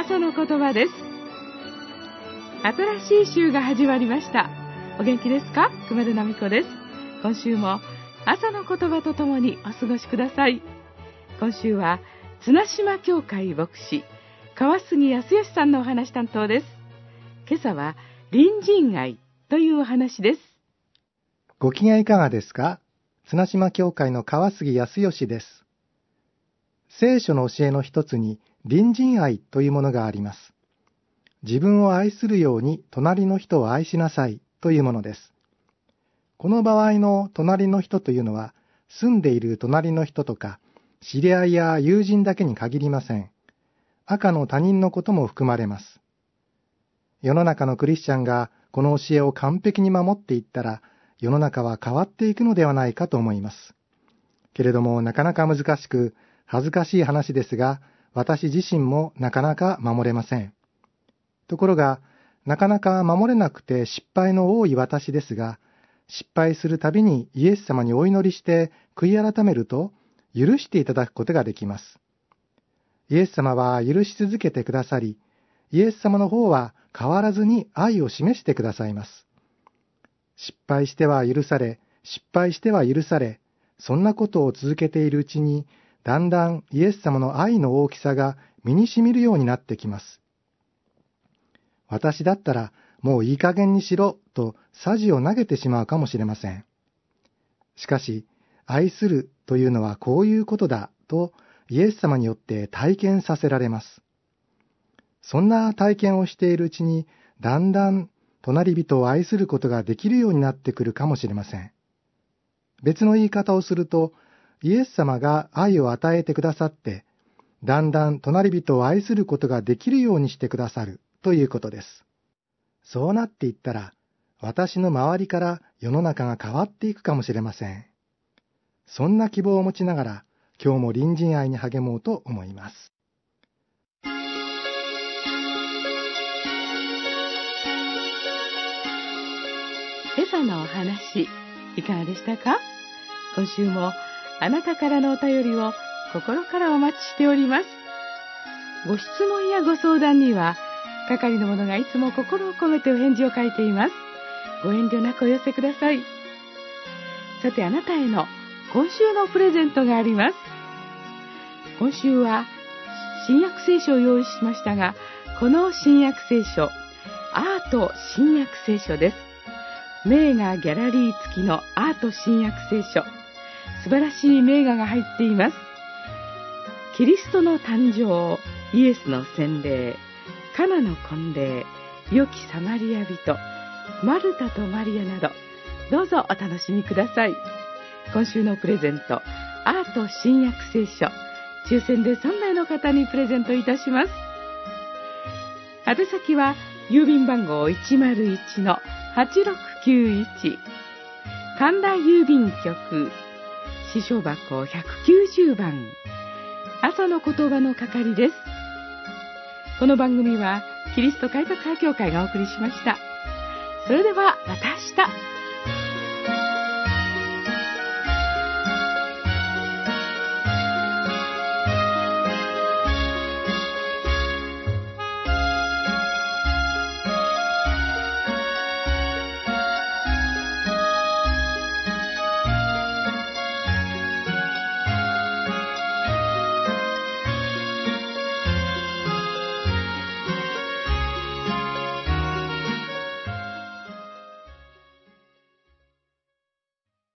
朝の言葉です。新しい週が始まりました。お元気ですか？熊田奈美子です。今週も朝の言葉とともにお過ごしください。今週は綱島教会牧師川杉康義さんのお話担当です。今朝は隣人愛というお話です。 ご機嫌いかがですか？綱島教会の川杉康義です。聖書の教えの一つに隣人愛というものがあります。自分を愛するように隣の人を愛しなさいというものです。この場合の隣の人というのは、住んでいる隣の人とか、知り合いや友人だけに限りません。赤の他人のことも含まれます。世の中のクリスチャンがこの教えを完璧に守っていったら、世の中は変わっていくのではないかと思います。けれどもなかなか難しく、恥ずかしい話ですが、私自身もなかなか守れません。ところが、なかなか守れなくて失敗の多い私ですが、失敗するたびにイエス様にお祈りして悔い改めると、許していただくことができます。イエス様は許し続けてくださり、イエス様の方は変わらずに愛を示してくださいます。失敗しては許され、失敗しては許され、そんなことを続けているうちに、だんだんイエス様の愛の大きさが身に染みるようになってきます。私だったらもういい加減にしろと匙を投げてしまうかもしれません。しかし、愛するというのはこういうことだとイエス様によって体験させられます。そんな体験をしているうちに、だんだん隣人を愛することができるようになってくるかもしれません。別の言い方をすると、イエス様が愛を与えてくださって、だんだん隣人を愛することができるようにしてくださるということです。そうなっていったら、私の周りから世の中が変わっていくかもしれません。そんな希望を持ちながら、今日も隣人愛に励もうと思います。 今朝のお話、いかがでしたか？今週もあなたからのお便りを心からお待ちしております。ご質問やご相談には、係の者がいつも心を込めてお返事を書いています。ご遠慮なくお寄せください。さて、あなたへの今週のプレゼントがあります。今週は新約聖書を用意しましたが、この新約聖書、アート新約聖書です。名画ギャラリー付きのアート新約聖書。素晴らしい名画が入っています。キリストの誕生、イエスの洗礼、カナの婚礼、良きサマリア人、マルタとマリアなど、どうぞお楽しみください。今週のプレゼント、アート新約聖書、抽選で3名の方にプレゼントいたします。宛先は郵便番号 101-8691 神田郵便局支所箱190番、朝の言葉の係です。この番組はキリスト改革派教会がお送りしました。それではまた明日。